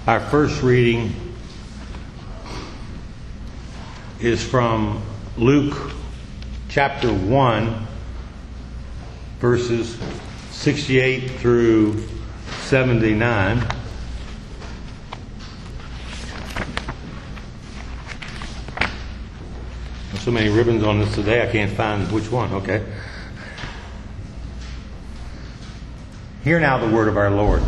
Our first reading is from Luke chapter 1, verses 68 through 79. There's so many ribbons on this today, I can't find which one. Okay. Hear now the word of our Lord.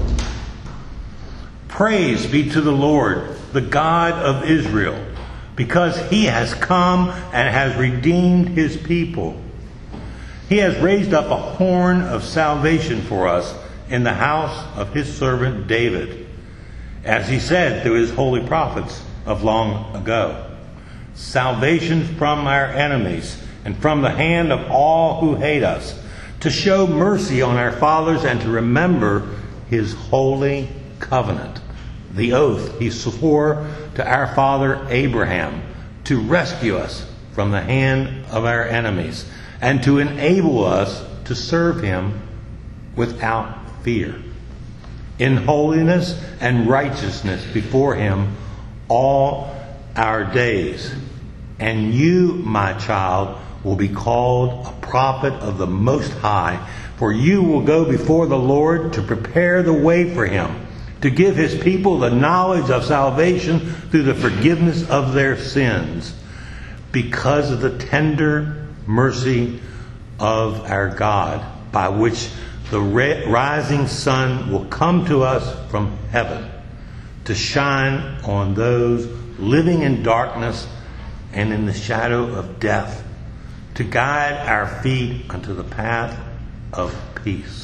Praise be to the Lord, the God of Israel, because he has come and has redeemed his people. He has raised up a horn of salvation for us in the house of his servant David, as he said through his holy prophets of long ago. Salvation from our enemies and from the hand of all who hate us, to show mercy on our fathers and to remember his holy covenant, the oath he swore to our father Abraham, to rescue us from the hand of our enemies and to enable us to serve him without fear, in holiness and righteousness before him all our days. And you, my child, will be called a prophet of the Most High, for you will go before the Lord to prepare the way for him, to give his people the knowledge of salvation through the forgiveness of their sins, because of the tender mercy of our God, by which the rising sun will come to us from heaven, to shine on those living in darkness and in the shadow of death, to guide our feet unto the path of peace.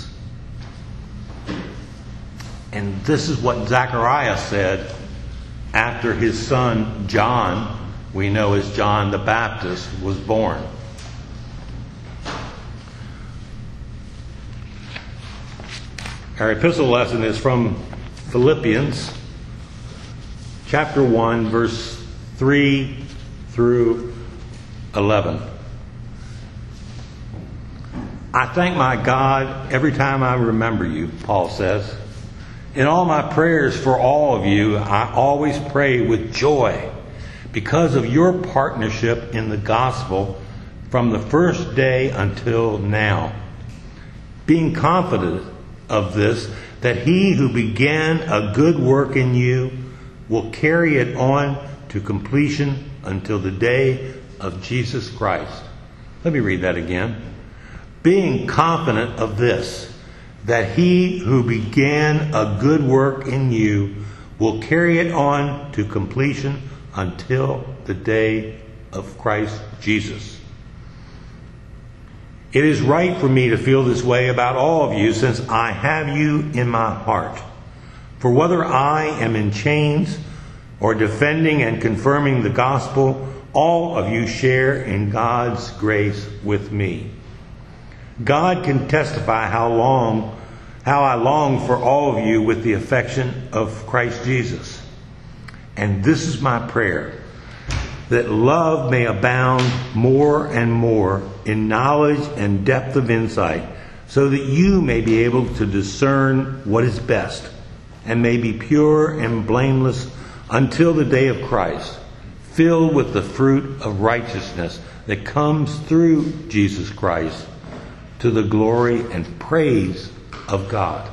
And this is what Zechariah said after his son John, we know as John the Baptist, was born. Our epistle lesson is from Philippians chapter 1, verse 3 through 11. I thank my God every time I remember you, Paul says. In all my prayers for all of you, I always pray with joy because of your partnership in the gospel from the first day until now, being confident of this, that he who began a good work in you will carry it on to completion until the day of Jesus Christ. Let me read that again. Being confident of this, that he who began a good work in you will carry it on to completion until the day of Christ Jesus. It is right for me to feel this way about all of you, since I have you in my heart. For whether I am in chains or defending and confirming the gospel, all of you share in God's grace with me. God can testify how I long for all of you with the affection of Christ Jesus. And this is my prayer, that love may abound more and more in knowledge and depth of insight, so that you may be able to discern what is best, and may be pure and blameless until the day of Christ, filled with the fruit of righteousness that comes through Jesus Christ, to the glory and praise of God.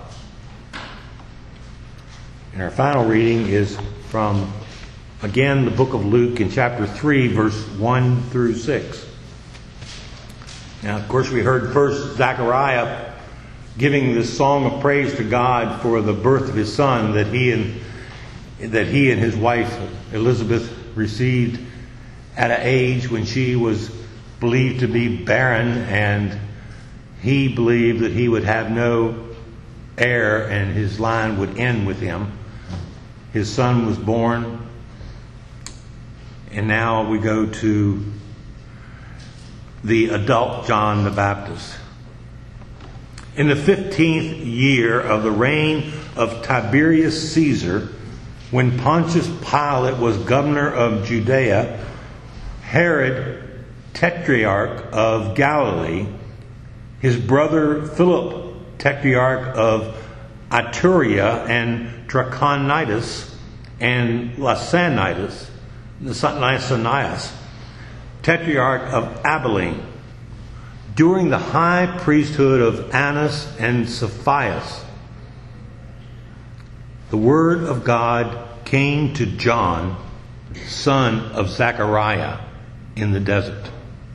And our final reading is from, again, the book of Luke in chapter 3, verse 1 through 6. Now, of course, we heard first Zechariah giving this song of praise to God for the birth of his son that he and his wife Elizabeth received at an age when she was believed to be barren, and he believed that he would have no heir and his line would end with him. His son was born, and now we go to the adult John the Baptist. In the 15th year of the reign of Tiberius Caesar, when Pontius Pilate was governor of Judea, Herod, tetrarch of Galilee, his brother Philip, tetrarch of Iturea and Trachonitis, and Lysanias, tetrarch of Abilene, during the high priesthood of Annas and Sapphira, the word of God came to John, son of Zechariah, in the desert.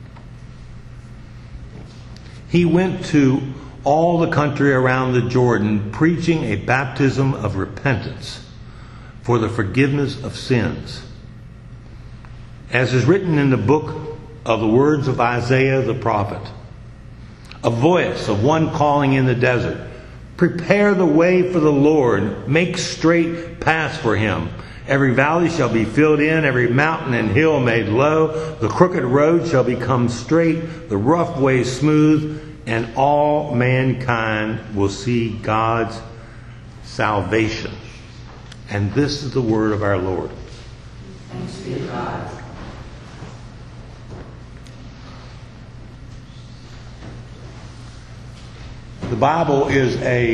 He went to all the country around the Jordan, preaching a baptism of repentance for the forgiveness of sins. As is written in the book of the words of Isaiah the prophet, a voice of one calling in the desert, prepare the way for the Lord, make straight paths for him. Every valley shall be filled in, every mountain and hill made low. The crooked road shall become straight, the rough way smooth, and all mankind will see God's salvation. And this is the word of our Lord. Thanks be to God. The Bible is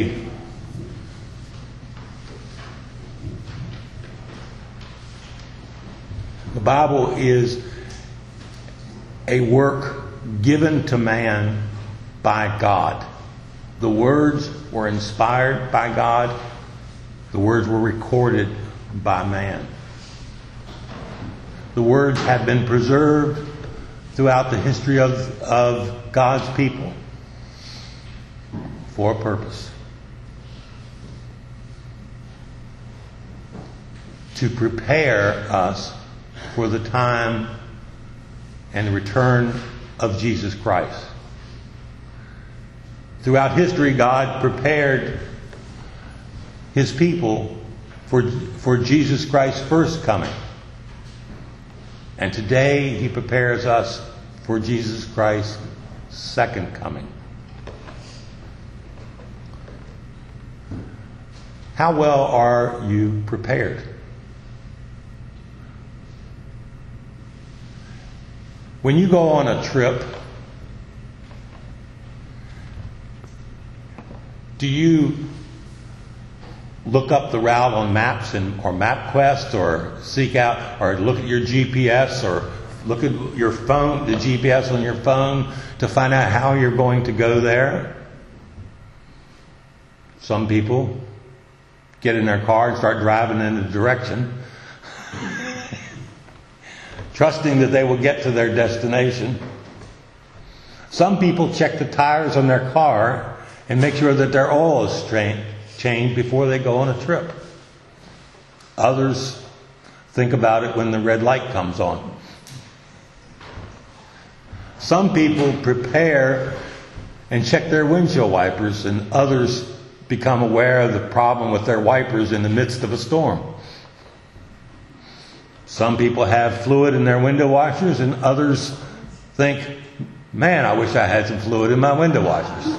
a work given to man by God. The words were inspired by God. The words were recorded by man. The words have been preserved throughout the history of God's people for a purpose. To prepare us for the time and the return of Jesus Christ. Throughout history, God prepared his people for Jesus Christ's first coming. And today he prepares us for Jesus Christ's second coming. How well are you prepared? When you go on a trip, do you look up the route on maps or MapQuest, or seek out or look at your GPS, or look at your phone, the GPS on your phone, to find out how you're going to go there? Some people get in their car and start driving in a direction, trusting that they will get to their destination. Some people check the tires on their car and make sure that their oil is changed before they go on a trip. Others think about it when the red light comes on. Some people prepare and check their windshield wipers, and others become aware of the problem with their wipers in the midst of a storm. Some people have fluid in their window washers, and others think, man, I wish I had some fluid in my window washers.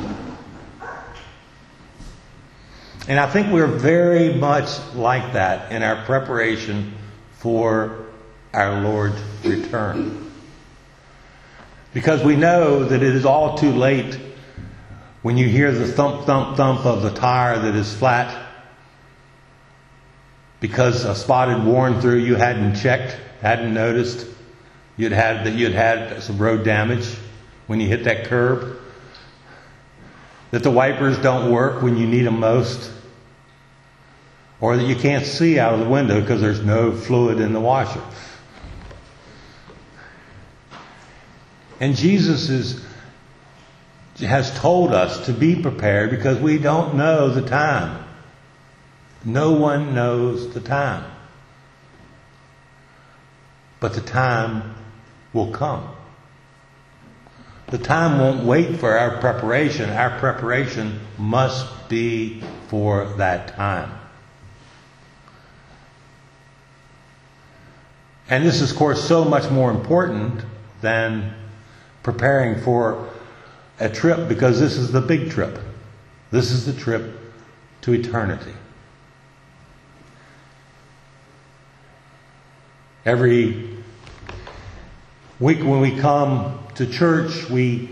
And I think we're very much like that in our preparation for our Lord's return. Because we know that it is all too late when you hear the thump, thump, thump of the tire that is flat because a spot had worn through, you hadn't checked, hadn't noticed, you'd had some road damage when you hit that curb, that the wipers don't work when you need them most, or that you can't see out of the window because there's no fluid in the washer. And Jesus has told us to be prepared because we don't know the time. No one knows the time. But the time will come. The time won't wait for our preparation. Our preparation must be for that time. And this is, of course, so much more important than preparing for a trip, because this is the big trip. This is the trip to eternity. Every week when we come to church, we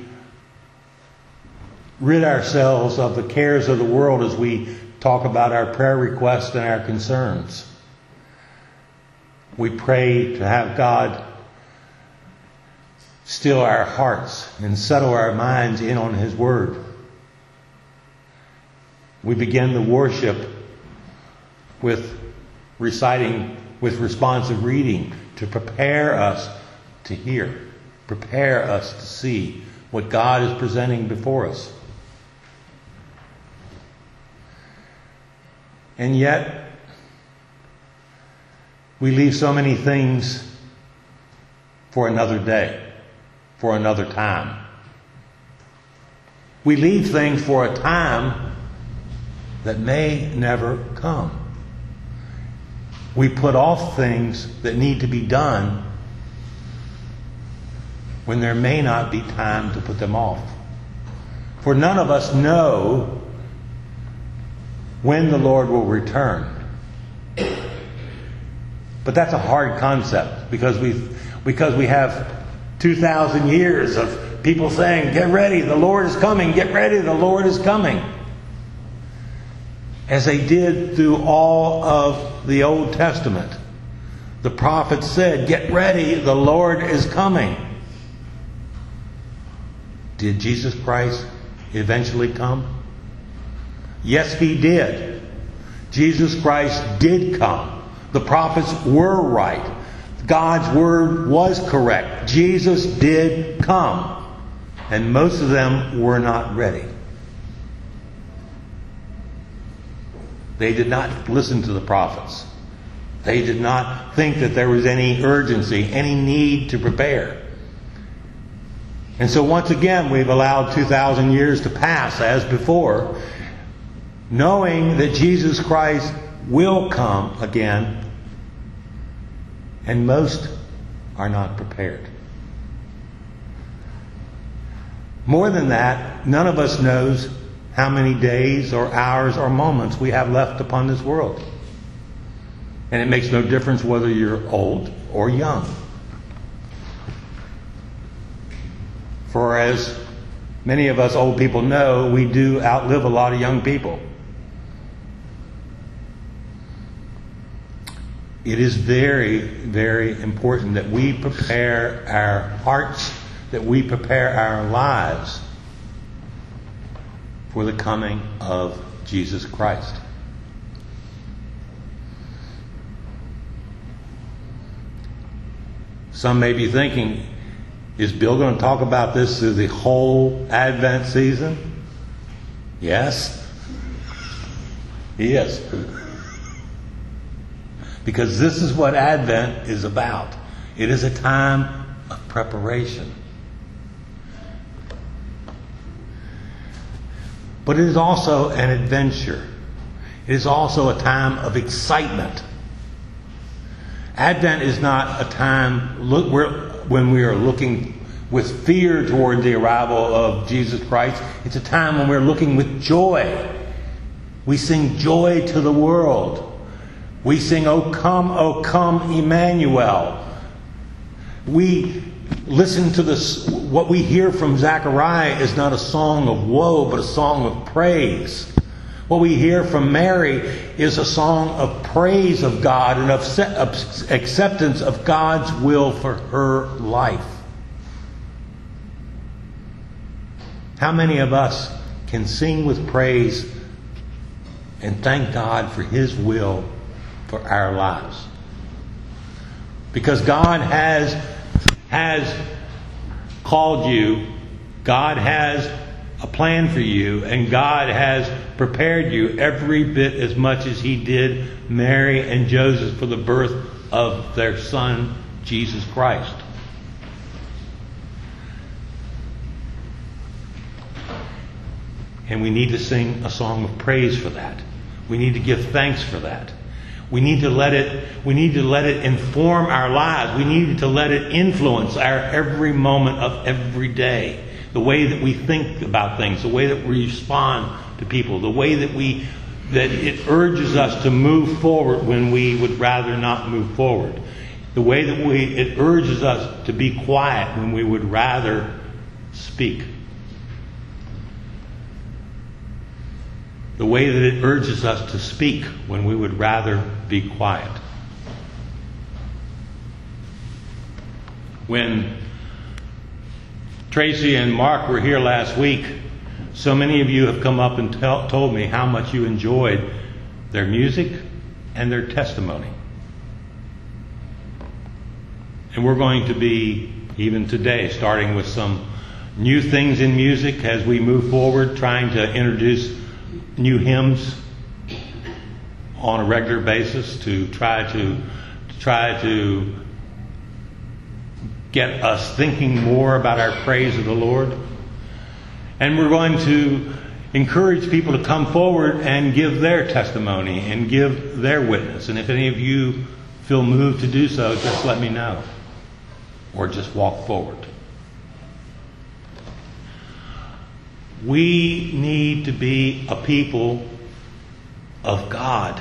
rid ourselves of the cares of the world as we talk about our prayer requests and our concerns. We pray to have God still our hearts and settle our minds in on His Word. We begin the worship with reciting, with responsive reading to prepare us to hear, prepare us to see what God is presenting before us. And yet, we leave so many things for another day, for another time. We leave things for a time that may never come. We put off things that need to be done when there may not be time to put them off. For none of us know when the Lord will return. But that's a hard concept because we have 2,000 years of people saying, "Get ready, the Lord is coming, get ready, the Lord is coming." As they did through all of the Old Testament. The prophets said, "Get ready, the Lord is coming." Did Jesus Christ eventually come? Yes, He did. Jesus Christ did come. The prophets were right. God's word was correct. Jesus did come. And most of them were not ready. They did not listen to the prophets. They did not think that there was any urgency, any need to prepare. And so once again, we've allowed 2,000 years to pass as before, knowing that Jesus Christ will come again, and most are not prepared. More than that, none of us knows how many days or hours or moments we have left upon this world. And it makes no difference whether you're old or young. For as many of us old people know, we do outlive a lot of young people. It is very, very important that we prepare our hearts, that we prepare our lives for the coming of Jesus Christ. Some may be thinking, is Bill going to talk about this through the whole Advent season? Yes, he is. Because this is what Advent is about. It is a time of preparation. But it is also an adventure. It is also a time of excitement. Advent is not a time when we are looking with fear toward the arrival of Jesus Christ. It's a time when we're looking with joy. We sing joy to the world. We sing, O come, Emmanuel. We listen to this. What we hear from Zechariah is not a song of woe, but a song of praise. What we hear from Mary is a song of praise of God and of acceptance of God's will for her life. How many of us can sing with praise and thank God for His will for our lives? Because God has called you, God has a plan for you, and God has prepared you every bit as much as He did Mary and Joseph for the birth of their son, Jesus Christ. And we need to sing a song of praise for that. We need to give thanks for that. We need to let it inform our lives. We need to let it influence our every moment of every day. The way that we think about things, the way that we respond to people, the way that it urges us to move forward when we would rather not move forward. The way that it urges us to be quiet when we would rather speak. The way that it urges us to speak when we would rather be quiet. When Tracy and Mark were here last week, so many of you have come up and told me how much you enjoyed their music and their testimony. And we're going to be, even today, starting with some new things in music as we move forward, trying to introduce new hymns on a regular basis to try to get us thinking more about our praise of the Lord. And we're going to encourage people to come forward and give their testimony and give their witness. And if any of you feel moved to do so, just let me know. Or just walk forward. We need to be a people of God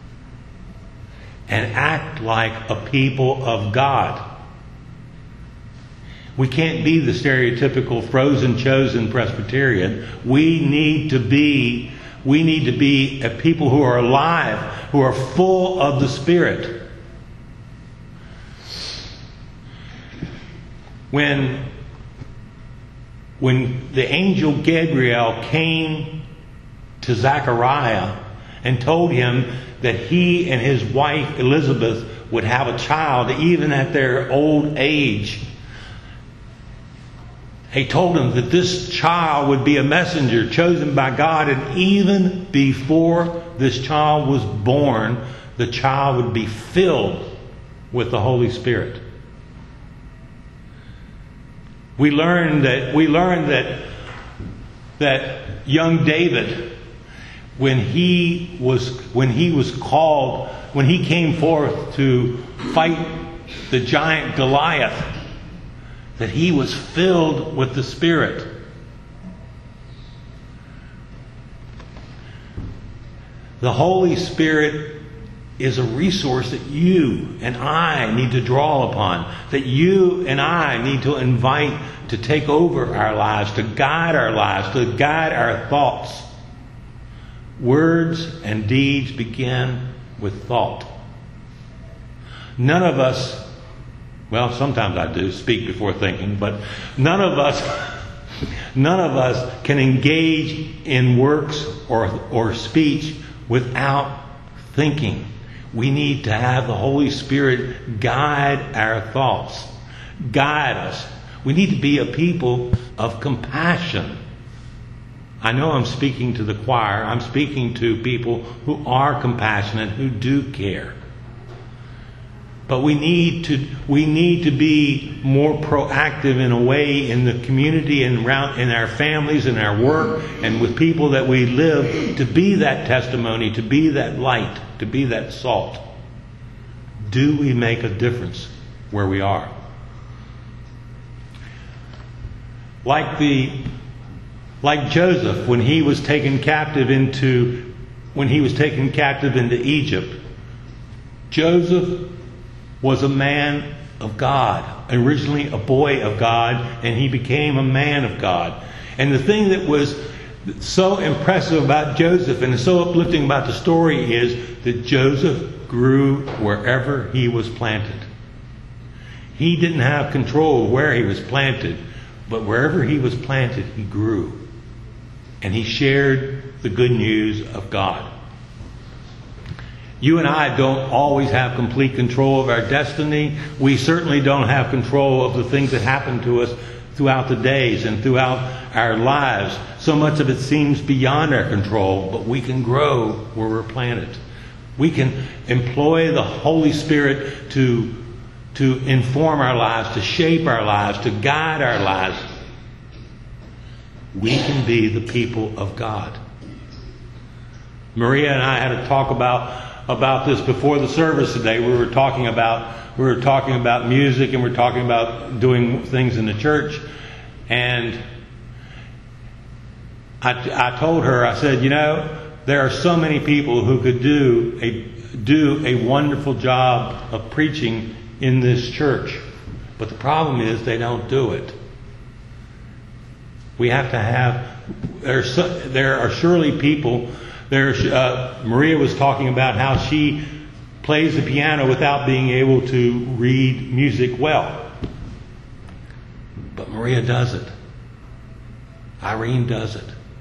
and act like a people of God. We can't be the stereotypical frozen chosen Presbyterian. We need to be a people who are alive, who are full of the Spirit. When the angel Gabriel came to Zechariah and told him that he and his wife Elizabeth would have a child even at their old age, he told him that this child would be a messenger chosen by God, and even before this child was born, the child would be filled with the Holy Spirit. We learned that young David, when he came forth to fight the giant Goliath, that he was filled with the Spirit. The Holy Spirit is a resource that you and I need to draw upon, that you and I need to invite to take over our lives, to guide our thoughts. Words and deeds begin with thought. None of us, well, sometimes I do speak before thinking, but none of us can engage in works or speech without thinking. We need to have the Holy Spirit guide our thoughts, guide us. We need to be a people of compassion. I know I'm speaking to the choir. I'm speaking to people who are compassionate, who do care. But we need to be more proactive in a way in the community and around in our families and our work and with people that we live, to be that testimony, to be that light, to be that salt. Do we make a difference where we are? Like Joseph when he was taken captive into Egypt. Joseph was a man of God, originally a boy of God, and he became a man of God. And the thing that was so impressive about Joseph and so uplifting about the story is that Joseph grew wherever he was planted. He didn't have control of where he was planted, but wherever he was planted, he grew. And he shared the good news of God. You and I don't always have complete control of our destiny. We certainly don't have control of the things that happen to us throughout the days and throughout our lives. So much of it seems beyond our control, but we can grow where we're planted. We can employ the Holy Spirit to inform our lives, to shape our lives, to guide our lives. We can be the people of God. Maria and I had a talk about this before the service today. We were talking about music, and we're talking about doing things in the church. And I told her, I said, there are so many people who could do a wonderful job of preaching in this church, but the problem is they don't do it. We have to have. There are surely people. Maria was talking about how she plays the piano without being able to read music well. Maria does it. Irene does it.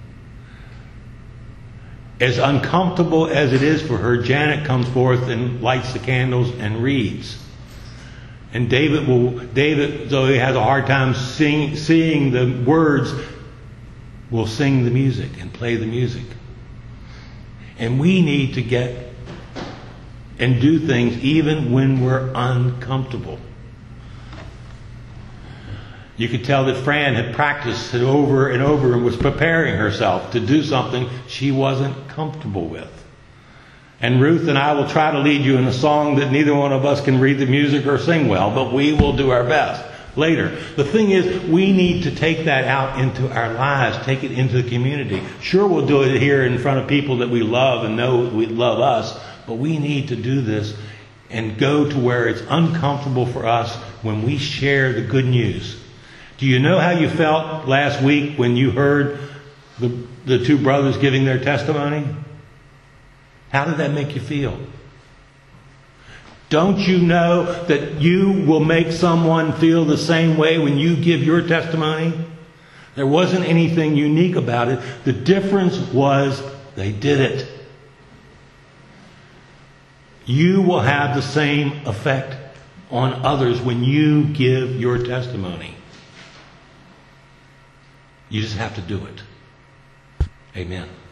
As uncomfortable as it is for her, Janet comes forth and lights the candles and reads. And David, though he has a hard time seeing the words, will sing the music and play the music. And we need to get and do things even when we're uncomfortable. You could tell that Fran had practiced it over and over and was preparing herself to do something she wasn't comfortable with. And Ruth and I will try to lead you in a song that neither one of us can read the music or sing well, but we will do our best later. The thing is, we need to take that out into our lives, take it into the community. Sure, we'll do it here in front of people that we love and know we love us, but we need to do this and go to where it's uncomfortable for us when we share the good news. Do you know how you felt last week when you heard the two brothers giving their testimony? How did that make you feel? Don't you know that you will make someone feel the same way when you give your testimony? There wasn't anything unique about it. The difference was they did it. You will have the same effect on others when you give your testimony. You just have to do it. Amen.